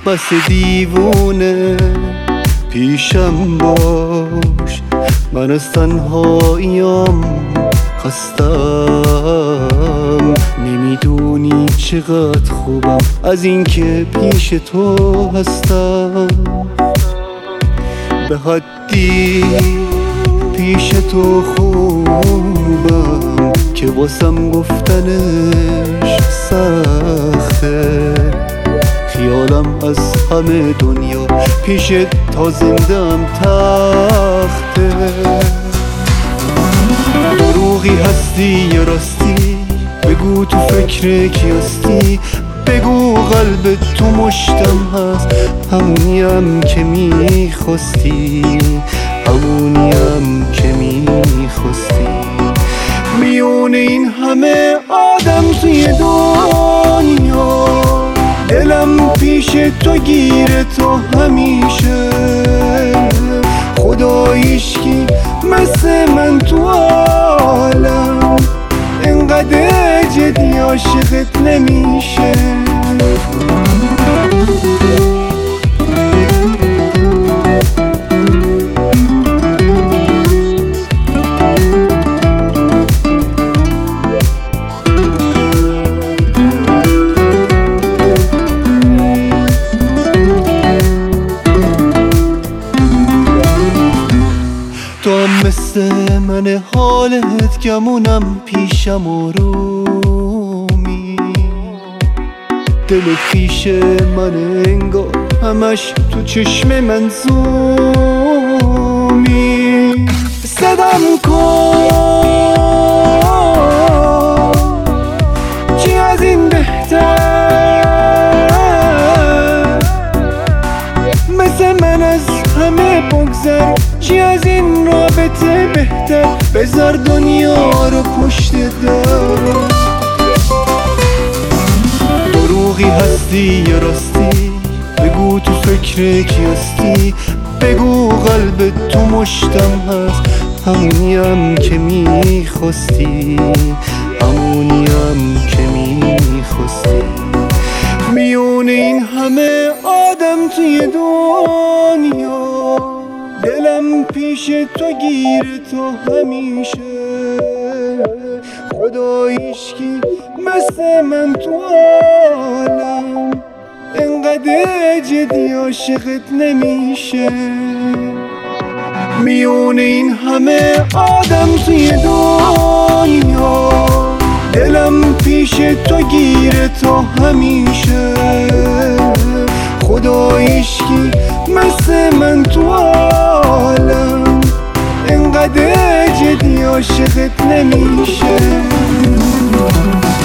بس دیوونه پیشم باش، من از تنهاییم خستم. نمیدونی چقدر خوبم از اینکه پیش تو هستم. به حدی پیش تو خوبم که واسم گفتنش سخته. خیالم از همه دنیا پیش تا زندم تخته. دروغی هستی یا راستی؟ بگو تو فکر کی هستی؟ بگو قلب تو مشتم هست، همونیم که میخواستی، همونیم که میخواستی. میون این همه آدم توی دنیا دلم پیش تو گیره تا همیشه. خداییشکی مثل من تو عالم اینقدر جدی عاشقت نمیشه. تو هم مثل من حالت گمونم پیشم آرومی. دلت پیش من انگار همش تو چشم من زومی. صدام کن چی از این بهتر، مثل من از همه بگذر. چی از این رابطه بهتر، بذار دنیا رو پشت در. دروغی هستی یا راستی؟ بگو تو فکر کی هستی؟ بگو قلب تو مشتم هست، همونیم که میخواستی، همونیم که میخواستی. میون این همه آدم توی دنیا دلم پیش تو گیره تا همیشه. خداییشکی مثل من تو عالم اینقدر جدی عاشقت نمیشه. میون این همه آدم توی دنیا دلم پیش تو گیره تا همیشه. خداییشکی مثل من تو عالم اینقدر جدی عاشقت نمیشه.